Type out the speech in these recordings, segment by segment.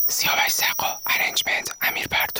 سیاوش سقا، ارنجمنت امیر پرتو.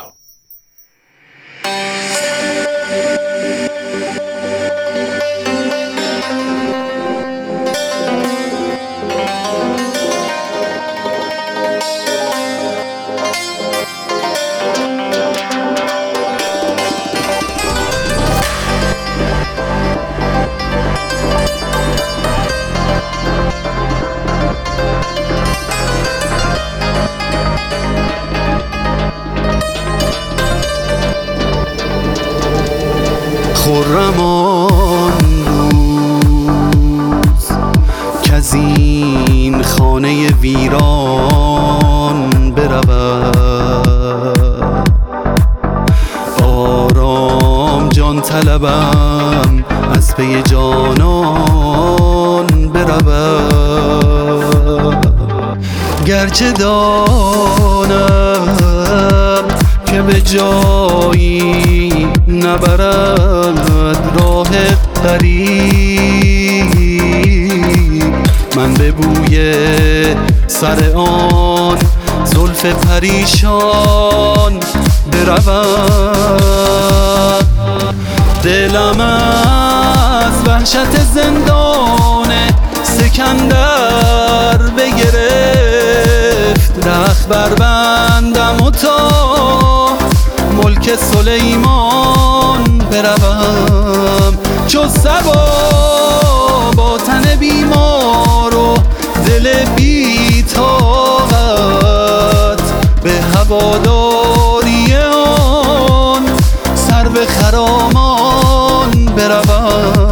خرم آن روز کز این خانه ویران برود، آرام جان طلبم از پی جانان برود. گرچه دانم که به جایی نبرد راه طریق، من به بوی سر آن زلف پریشان بروم. دلم از وحشت زندان سکندر بگرفت، رخت بربندم و تا ملک سلیمان بروم. چو صبا با تن بیمار و دل بی طاقت، به هواداری آن سرو خرامان بروم.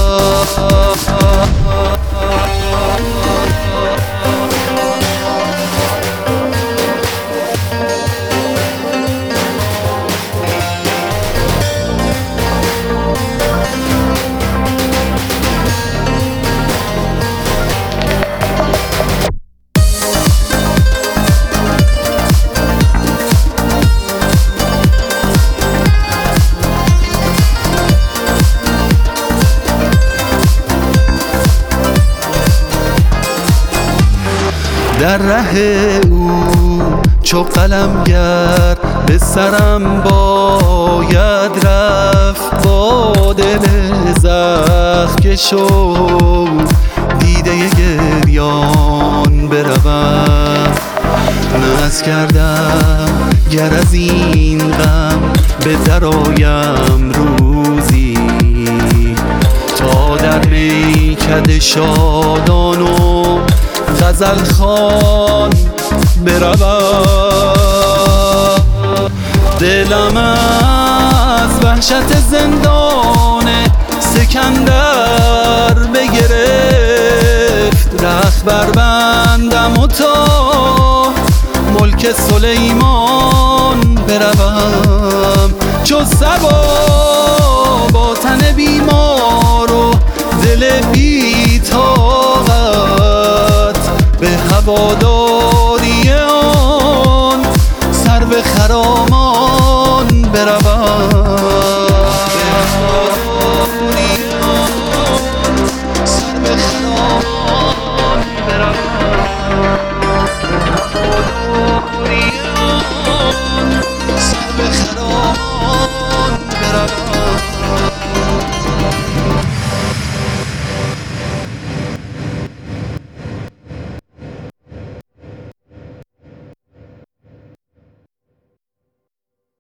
در ره او چو قلمگر به سرم باید رفت، با دل زخم که شد دیده گریان بروم. ناز کردم گر از این غم به درایم روزی، تا در میکده شادان و غزل خوان بروم. دلم از وحشت زندان سکندر بگرفت، رخت بربندم و تا ملک سلیمان بروم. چو صبا با تن بیمار و دل بی طاقت، به هوادار